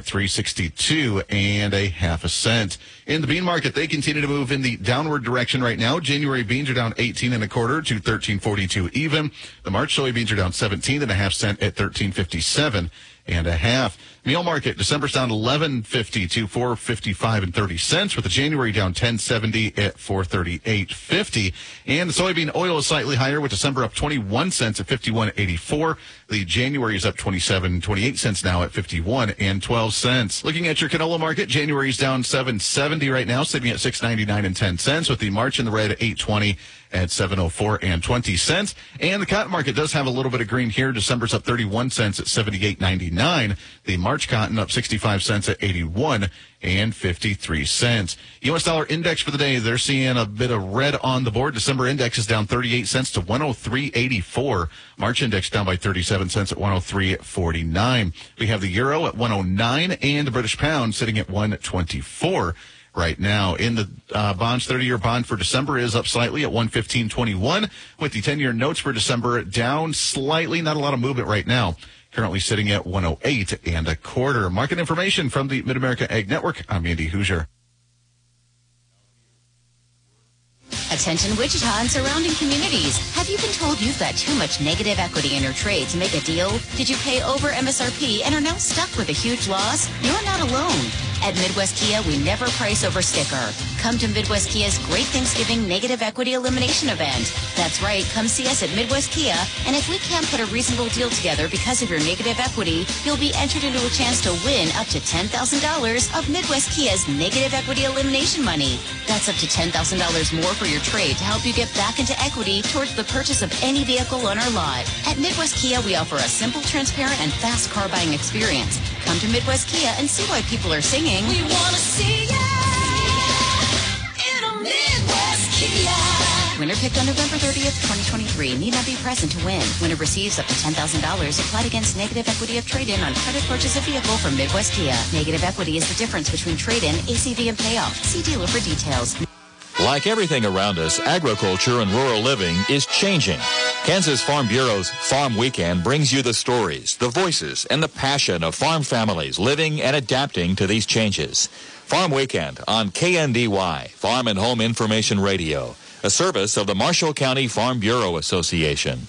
362.5 cents. In the bean market, they continue to move in the downward direction right now. January beans are down 18 1/4 to 1342 even. The March soybeans are down 17.5 cents at 1357.5. Meal market, December's down 11.50 to 455.30 cents, with the January down 10.70 at 438.50. And the soybean oil is slightly higher, with December up 21 cents at 51.84. The January is up 27.28 cents now at 51.12 cents. Looking at your canola market, January's down 7.70 right now, sitting at 699.10 cents, with the March in the red at 8.20 at 704.20 cents. And the cotton market does have a little bit of green here. December's up 31 cents at 78.99. The March cotton up 65 cents at 81.53 cents. U.S. dollar index for the day, they're seeing a bit of red on the board. December index is down 38 cents to 103.84. March index down by 37 cents at 103.49. We have the euro at 109 and the British pound sitting at 124. Right now, in the bonds, 30-year bond for December is up slightly at 115.21, with the 10-year notes for December down slightly. Not a lot of movement right now. Currently sitting at 108 1/4. Market information from the Mid-America Ag Network. I'm Andy Hoosier. Attention Wichita and surrounding communities. Have you been told you've got too much negative equity in your trade to make a deal? Did you pay over MSRP and are now stuck with a huge loss? You're not alone. At Midwest Kia, we never price over sticker. Come to Midwest Kia's Great Thanksgiving Negative Equity Elimination Event. That's right, come see us at Midwest Kia, and if we can't put a reasonable deal together because of your negative equity, you'll be entered into a chance to win up to $10,000 of Midwest Kia's Negative Equity Elimination money. That's up to $10,000 more for your trade to help you get back into equity towards the purchase of any vehicle on our lot. At Midwest Kia, we offer a simple, transparent, and fast car buying experience. Come to Midwest Kia and see why people are singing. We want to see ya in a Midwest Kia. Winner picked on November 30th, 2023. Need not be present to win. Winner receives up to $10,000 applied against negative equity of trade-in on credit purchase of vehicle from Midwest Kia. Negative equity is the difference between trade-in, ACV, and payoff. See dealer for details. Like everything around us, agriculture and rural living is changing. Kansas Farm Bureau's Farm Weekend brings you the stories, the voices, and the passion of farm families living and adapting to these changes. Farm Weekend on KNDY, Farm and Home Information Radio, a service of the Marshall County Farm Bureau Association.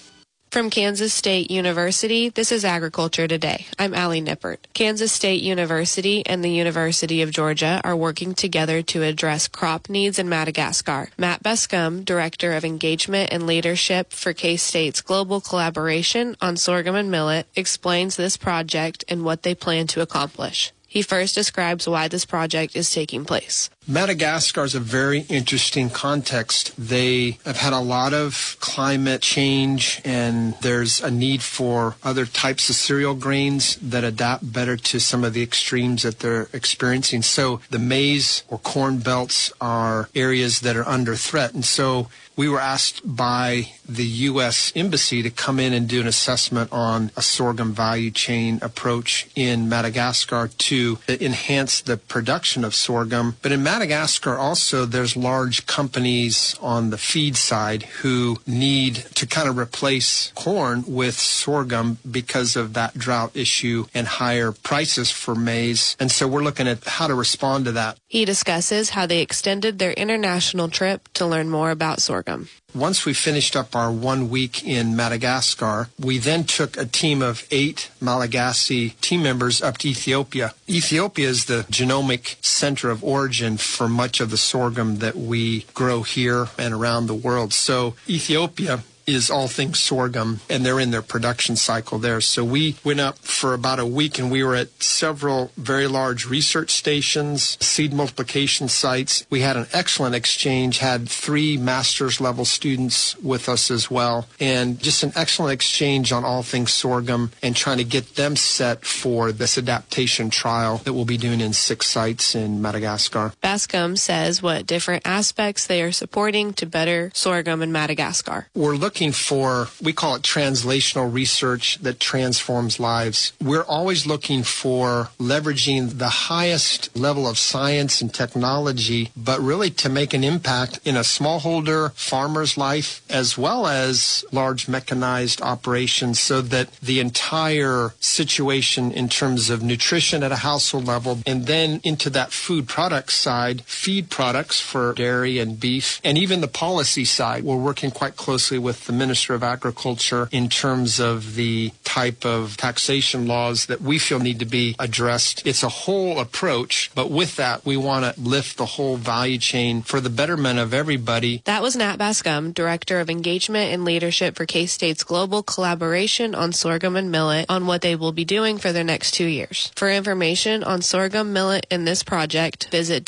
From Kansas State University, this is Agriculture Today. I'm Allie Nippert. Kansas State University and the University of Georgia are working together to address crop needs in Madagascar. Matt Bascom, Director of Engagement and Leadership for K-State's Global Collaboration on Sorghum and Millet, explains this project and what they plan to accomplish. He first describes why this project is taking place. Madagascar is a very interesting context. They have had a lot of climate change, and there's a need for other types of cereal grains that adapt better to some of the extremes that they're experiencing. So the maize or corn belts are areas that are under threat. And so we were asked by the U.S. Embassy to come in and do an assessment on a sorghum value chain approach in Madagascar to enhance the production of sorghum. But in Madagascar also, there's large companies on the feed side who need to kind of replace corn with sorghum because of that drought issue and higher prices for maize. And so we're looking at how to respond to that. He discusses how they extended their international trip to learn more about sorghum. Once we finished up our 1 week in Madagascar, we then took a team of 8 Malagasy team members up to Ethiopia. Ethiopia is the genomic center of origin for much of the sorghum that we grow here and around the world. So Ethiopia is all things sorghum, and they're in their production cycle there. So we went up for about a week, and we were at several very large research stations, seed multiplication sites. We had an excellent exchange, had 3 master's level students with us as well, and just an excellent exchange on all things sorghum and trying to get them set for this adaptation trial that we'll be doing in 6 sites in Madagascar. Bascom says what different aspects they are supporting to better sorghum in Madagascar. We're looking for, we call it translational research that transforms lives. We're always looking for leveraging the highest level of science and technology, but really to make an impact in a smallholder farmer's life as well as large mechanized operations, so that the entire situation in terms of nutrition at a household level, and then into that food product side, feed products for dairy and beef, and even the policy side. We're working quite closely with the Minister of Agriculture in terms of the type of taxation laws that we feel need to be addressed. It's a whole approach, but with that, we want to lift the whole value chain for the betterment of everybody. That was Nat Bascom, Director of Engagement and Leadership for K-State's Global Collaboration on Sorghum and Millet, on what they will be doing for their next 2 years. For information on sorghum, millet, and this project, visit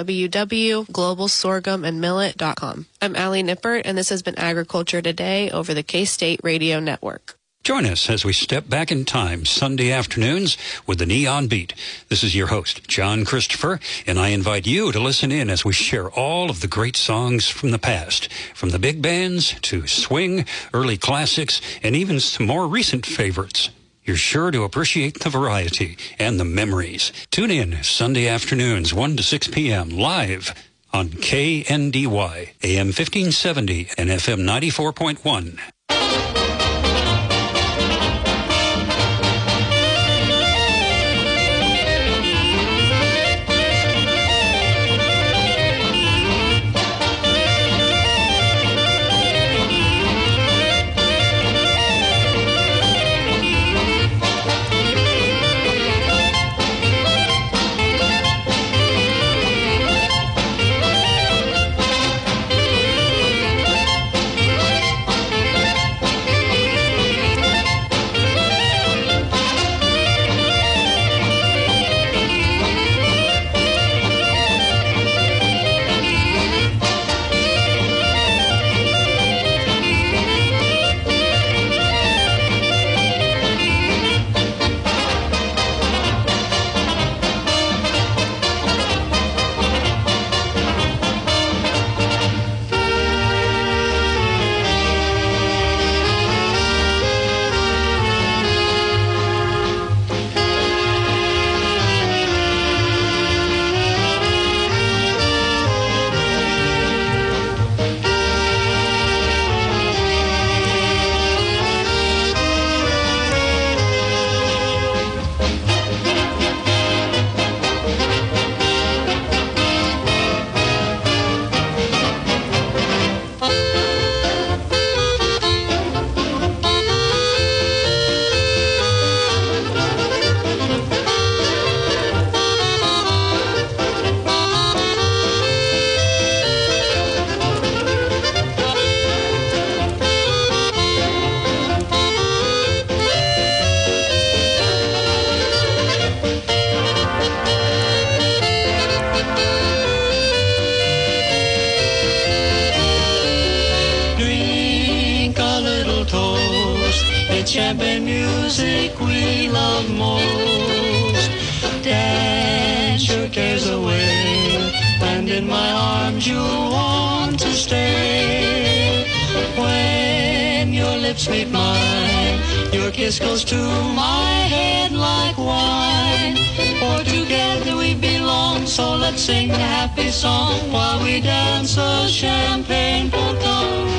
www.globalsorghumandmillet.com. I'm Allie Nippert, and this has been Agriculture Today over the K-State Radio Network. Join us as we step back in time Sunday afternoons with the Neon Beat. This is your host, John Christopher, and I invite you to listen in as we share all of the great songs from the past, from the big bands to swing, early classics, and even some more recent favorites. You're sure to appreciate the variety and the memories. Tune in Sunday afternoons, 1 to 6 p.m. live on KNDY, AM 1570 and FM 94.1. It's champagne music we love most. Dance your cares away, and in my arms you'll want to stay. When your lips meet mine, your kiss goes to my head like wine. For together we belong, so let's sing a happy song while we dance a champagne polka.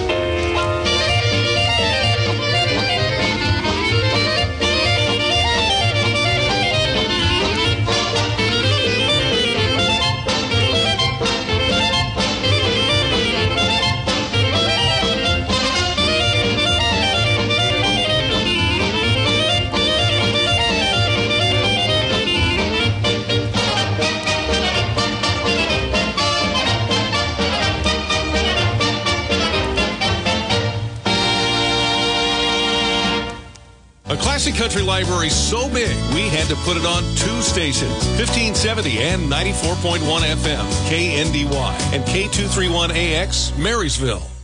Classic Country Library so big, we had to put it on 2 stations, 1570 and 94.1 FM, KNDY, and K231AX, Marysville.